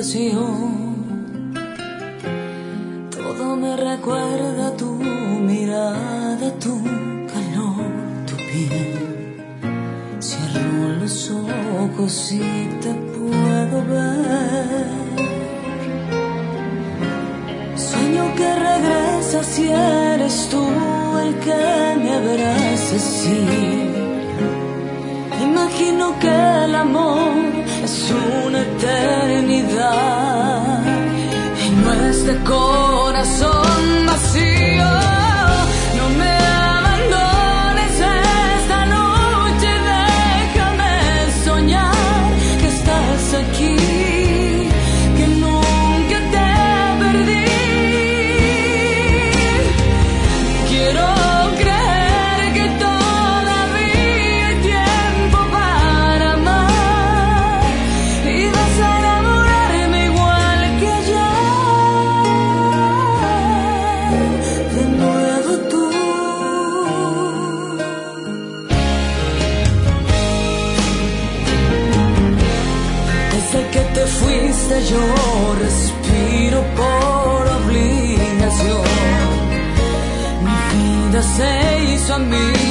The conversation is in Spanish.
pasión. Todo me recuerda tu mirada, tu calor, tu piel. Cierro los ojos y te puedo ver. Sueño que regresas y eres tú el que me abraza así. Imagino que el amor es una eternidad y no es de corazón vacío. No me abandones esta noche, déjame soñar que estás aquí, que nunca te perdí. Quiero creer que todavía hay tiempo para amar y vas a enamorarme igual que ayer. De nuevo tú. Desde que te fuiste yo respiro por obligación. Mi vida se hizo a mí